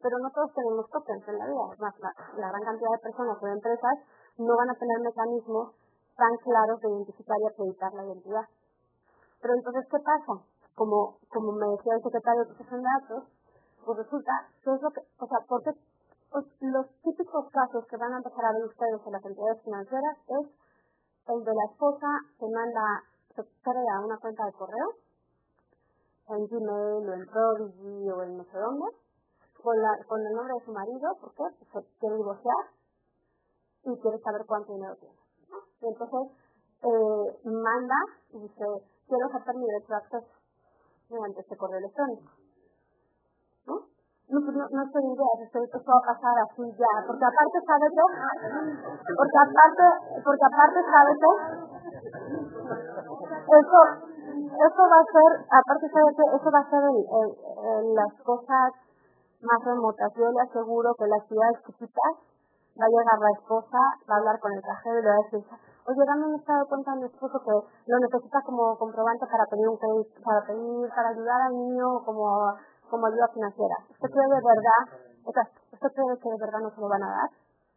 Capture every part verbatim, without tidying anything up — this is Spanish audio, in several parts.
pero no todos tenemos tokens en la vida. Es más, la, la gran cantidad de personas o de empresas no van a tener mecanismos tan claros de identificar y acreditar la identidad. Pero entonces, ¿qué pasa? Como, como me decía el secretario de Protección de Datos, pues resulta que es lo que, o sea, porque pues, los típicos casos que van a empezar a ver ustedes en las entidades financieras es el de la esposa que manda, se crea una cuenta de correo en Gmail o en Prodigy o en no sé dónde, con, la, con el nombre de su marido, porque se quiere divorciar y quiere saber cuánto dinero tiene, ¿no? Y entonces eh, manda y dice, quiero ejercer mi derecho de acceso mediante este correo electrónico, ¿no? No, pues no, no estoy idea, esto, esto va a pasar así ya, porque aparte, ¿sabes qué? Porque aparte, porque aparte, ¿sabes qué? Eso, eso va a ser, aparte, ¿sabes qué? Eso va a ser en, en, en las cosas más remotas. Yo le aseguro que en las ciudades chiquitas va a llegar la esposa, va a hablar con el cajero y le va a decir, oye, dame un estado de cuenta a mi esposo que lo necesita como comprobante para pedir un crédito, para pedir, para ayudar al niño como, como ayuda financiera. ¿Usted cree de verdad, o sea, usted cree que de verdad no se lo van a dar?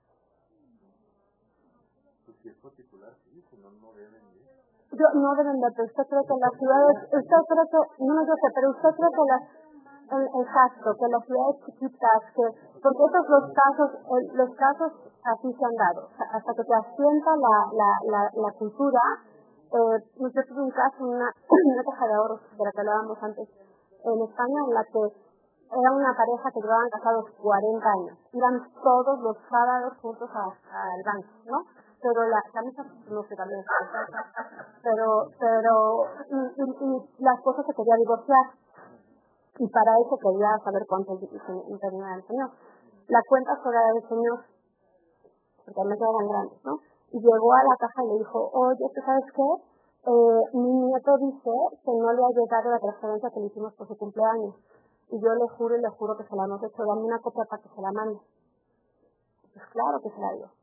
Pues si es particular, sí, si no, no deben ir. Yo, no deben de, pero usted cree que las ciudades, usted cree que, no, no, yo sé, pero usted cree que las, el, exacto, que las ciudades chiquitas, que, porque esos los casos, el, los casos así se han dado, o sea, hasta que se asienta la, la, la, la cultura. Eh, yo tuve un caso, una, una caja de ahorros de la que hablábamos antes, en España, en la que era una pareja que llevaban casados cuarenta años, iban todos los sábados juntos al banco, ¿no? Pero la camisa no sé también, pero, pero, y, y, y la esposa se quería divorciar, y para eso quería saber cuánto tenía el señor. La cuenta fuera del señor, porque además eran grandes, ¿no? Y llegó a la caja y le dijo, oye, ¿tú sabes qué? Eh, mi nieto dice que no le ha llegado la transferencia que le hicimos por su cumpleaños. Y yo le juro y le juro que se la hemos hecho, dame una copia para que se la mande. Pues claro que se la dio.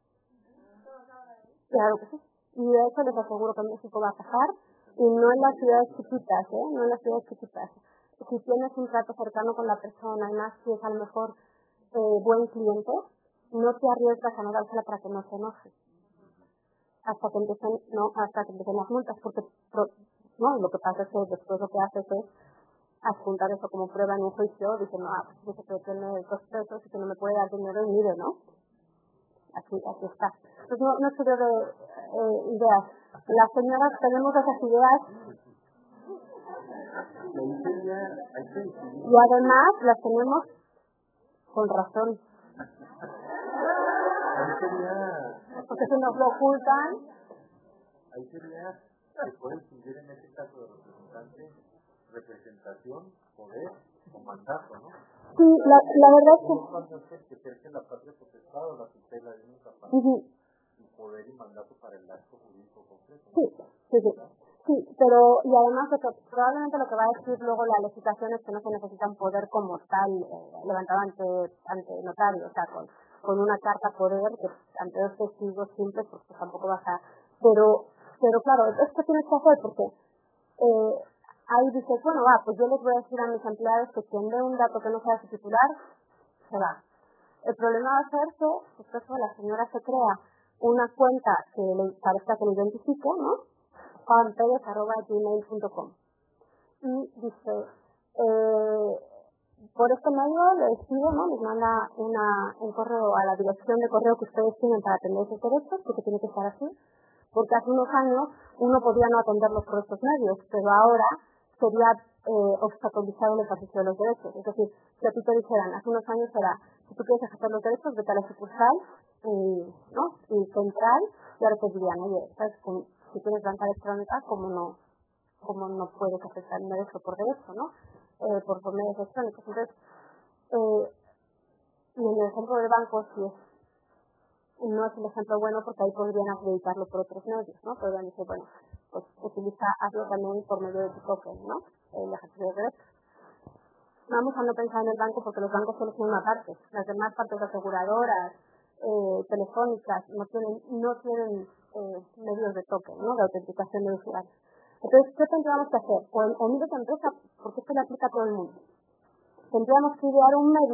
Claro que sí. Y de eso les aseguro que en México va a pasar, y no en las ciudades chiquitas, ¿eh? No en las ciudades chiquitas. Si tienes un trato cercano con la persona, y más si es a lo mejor eh, buen cliente, no te arriesgas a no dársela para que no se enoje. Hasta que empiecen, no, hasta que empiecen las multas, porque pro, no, lo que pasa es que después lo que haces es adjuntar eso como prueba en un juicio, diciendo, ah, pues dice que tiene dos pesos y que no me puede dar dinero y mire, ¿no? Aquí, aquí está. Entonces no, no estudio de eh, ideas. Las señoras tenemos esas ideas y además las tenemos con razón. Porque si nos lo ocultan, ahí sería, se puede distinguir en este caso de representante, representación, poder o mandato, ¿no? Sí, la, la verdad es que... Cuando es el que ejerce la patria potestad o la tutela de un capaz, uh-huh. y poder y mandato para el acto jurídico completo, ¿no? Sí, sí, sí. Sí, pero, y además de que probablemente lo que va a decir luego la legislación es que no se necesita un poder como tal eh, levantado ante, ante notario, o sea, con, con una carta poder que ante dos testigos simples, pues, pues tampoco vas a... Pero, pero claro, entonces, ¿qué tienes que hacer? Porque eh, ahí dices, bueno, va, pues yo les voy a decir a mis empleados que quien dé un dato que no sea su titular, se va. El problema va a ser que, pues eso, la señora se crea una cuenta que le parezca que le identifique, ¿no? juan perez arroba gmail punto com y dice, eh, por este medio le escribo, ¿no? Les manda una, un correo a la dirección de correo que ustedes tienen para atender sus derechos, porque tiene que estar así, porque hace unos años uno podía no atenderlos por estos medios, pero ahora sería eh, obstaculizar el ejercicio de los derechos. Es decir, si a ti te dijeran, hace unos años era, si tú quieres ejercer los derechos, vete a la sucursal y, ¿no? y central, y ahora te dirían, oye, ¿sabes? Con, si tienes banca electrónica, ¿cómo no, cómo no puedes ejercer el derecho por derecho, ¿no? Eh, por, por medios electrónicos. Entonces, eh, y en el ejemplo del banco, sí es, no es el ejemplo bueno porque ahí podrían acreditarlo por otros medios, ¿no? Podrían decir, bueno, pues utiliza, hazlo también por medio de tu token, ¿no? El ejercicio de derechos. Vamos a no pensar en el banco porque los bancos solo son una parte. Las demás partes aseguradoras, eh, telefónicas, no tienen, no tienen eh, medios de token, ¿no? De autenticación de usuario. Entonces, ¿qué tendríamos que hacer? O, o mire tu empresa, porque esto le aplica a todo el mundo. Tendríamos que idear un medio